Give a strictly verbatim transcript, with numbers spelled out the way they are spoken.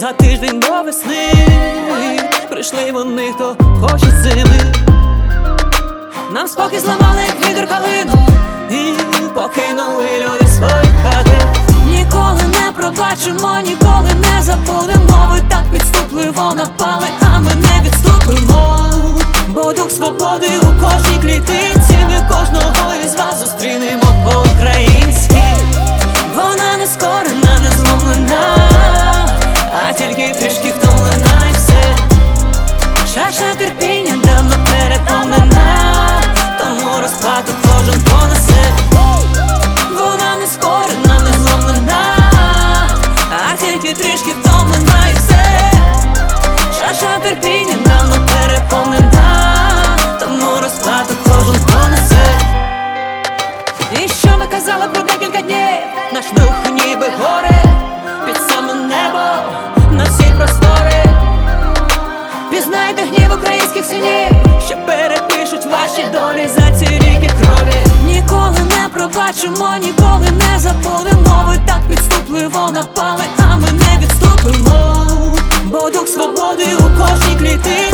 За тиждень до весни прийшли вони, хто хоче зими. Нам спокій зламали, як вітер калину, і покинули люди свої хати. Ніколи не пробачимо, ніколи не забудемо. Ви так підступливо напали, а ми не відступимо. Бо дух свободи у кожній клітинці. Ми кожного із вас зустрінемо по-українськи. Вона не скорена, не зломлена, а тільки трішки втомлена і все. Чаша терпіння давно переповнена, тому розплату кожен понесе. Вона не скорена, не зломлена, а тільки трішки втомлена і все. Чаша терпіння давно переповнена, тому розплату кожен понесе. І що ми казали про декілька днів? Наш дух ніби горе під саме небо на всі простори. Пізнайте гнів українських синів, що перепишуть ваші долі за ці ріки крові. Ніколи не пробачимо, ніколи не забудемо. Ви так підступливо напали, а ми не відступимо. Бо дух свободи у кожній клітині.